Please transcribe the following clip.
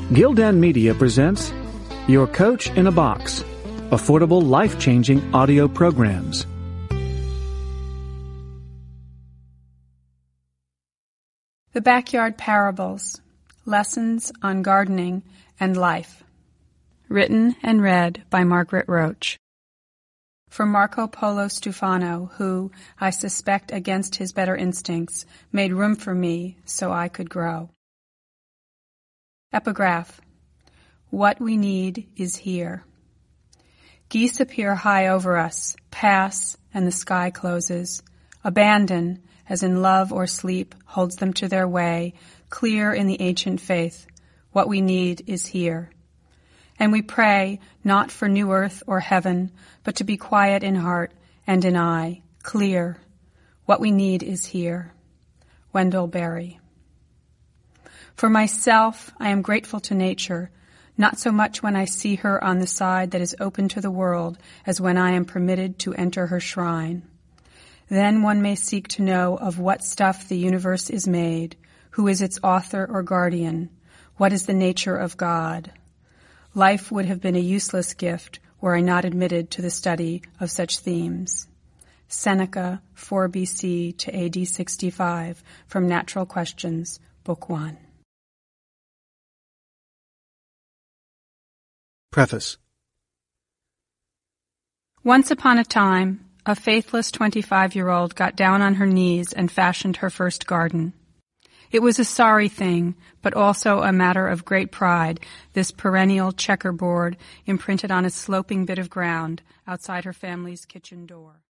Gildan Media presents Your Coach in a Box, affordable, life-changing audio programs. The Backyard Parables, Lessons on Gardening and Life. Written and read by Margaret Roach. For Marco Polo Stufano, who, I suspect against his better instincts, made room for me so I could grow. Epigraph. What we need is here. Geese appear high over us, pass, and the sky closes. Abandon, as in love or sleep, holds them to their way, clear in the ancient faith. What we need is here. And we pray, not for new earth or heaven, but to be quiet in heart and in eye, clear. What we need is here. Wendell Berry. For myself, I am grateful to nature, not so much when I see her on the side that is open to the world as when I am permitted to enter her shrine. Then one may seek to know of what stuff the universe is made, who is its author or guardian, what is the nature of God. Life would have been a useless gift were I not admitted to the study of such themes. Seneca, 4 BC to AD 65, from Natural Questions, Book 1. Preface. Once upon a time, a faithless 25-year-old got down on her knees and fashioned her first garden. It was a sorry thing, but also a matter of great pride, this perennial checkerboard imprinted on a sloping bit of ground outside her family's kitchen door.